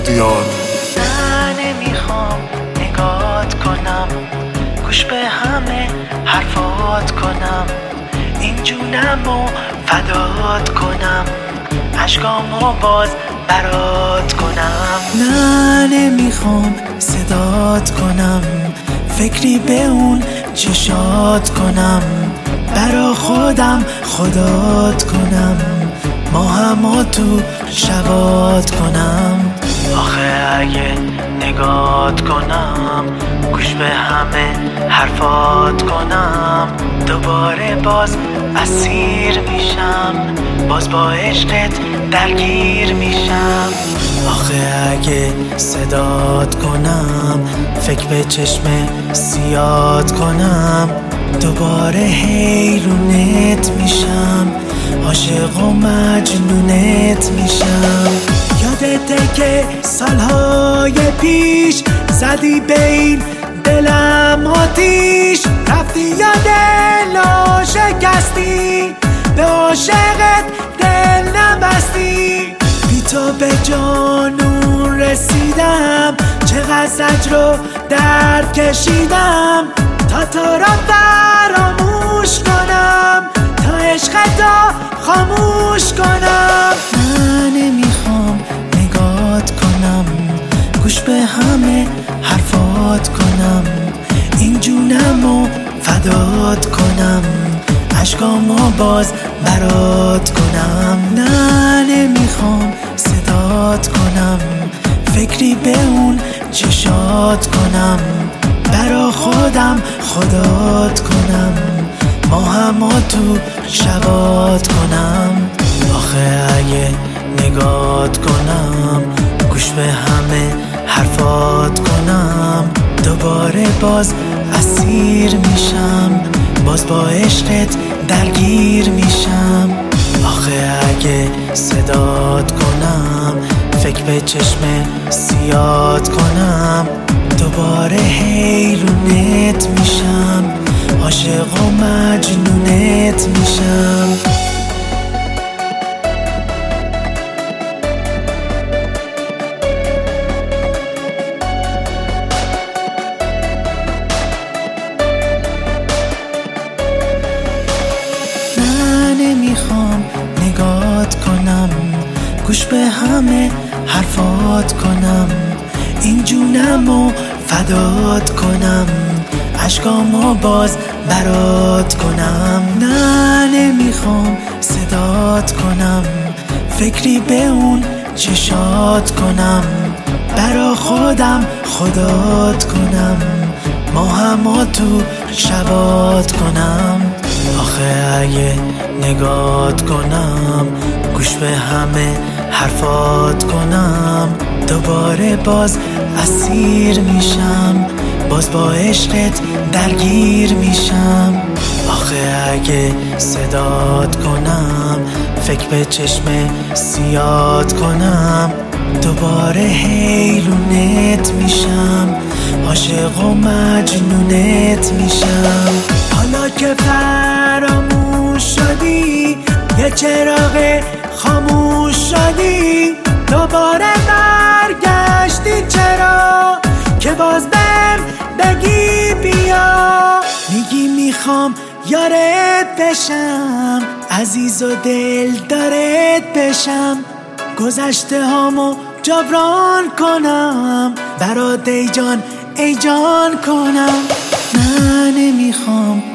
محمودیان. نه نمیخوام نگات کنم، گوش به همه حرفات کنم، این جونمو فدات کنم، عشقامو باز برات کنم. نه نمیخوام صدات کنم، فکری به اون چشات کنم، برا خودم خدات کنم، ماهمو تو شبات کنم. آخه اگه نگات کنم، گوش به همه حرفات کنم، دوباره باز اسیر میشم، باز با عشقت درگیر میشم. آخه اگه صدات کنم، فکر به چشم سیات کنم، دوباره حیرونت میشم، عاشق و مجنونت میشم. یادته که سالهای پیش زدی به این دلم آتیش، رفتی یا دلو شکستی، به عاشقت دل نبستی. بی تو به جانون رسیدم، چقدر زجر و درد کشیدم، تا تو را فراموش کنم، تا عشقتو خاموش کنم. من نمیخوام نگات کنم، گوش به همه حرفات کنم، این جونمو فدات کنم، عشقامو باز برات کنم. نه نمیخوام صدات کنم، فکری به اون چشات کنم، برا خودم خدات کنم، ماهمو تو شبات کنم. آخه اگه نگات کنم، گوش به همه حرفات کنم، دوباره باز اسیر میشم، باز با عشقت درگیر میشم. آخه اگه صدات کنم، فکر به چشم سیات کنم، دوباره حیرونت میشم، عاشق و مجنونت میشم. نمیخوام نگات کنم، گوش به همه حرفات کنم، این جونمو فدات کنم، عشقامو باز برات کنم. نه نمیخوام صدات کنم، فکری به اون چشات کنم، برا خودم خدات کنم، ماهمو تو شبات کنم. آخه اگه نگات کنم، گوش به همه حرفات کنم، دوباره باز اسیر میشم، باز با عشقت درگیر میشم. آخه اگه صدات کنم، فکر به چشم سیات کنم، دوباره حیرونت میشم، عاشق و مجنونت میشم. حالا که فراموش شدی، یه چراغ خاموش شدی، دوباره برگشتی چرا که باز بهم بگی بیا. میگی میخوام یارت بشم، عزیز و دل دارت بشم، گذشته هامو جبران کنم، برات ای جان ای جان کنم. نه نمیخوام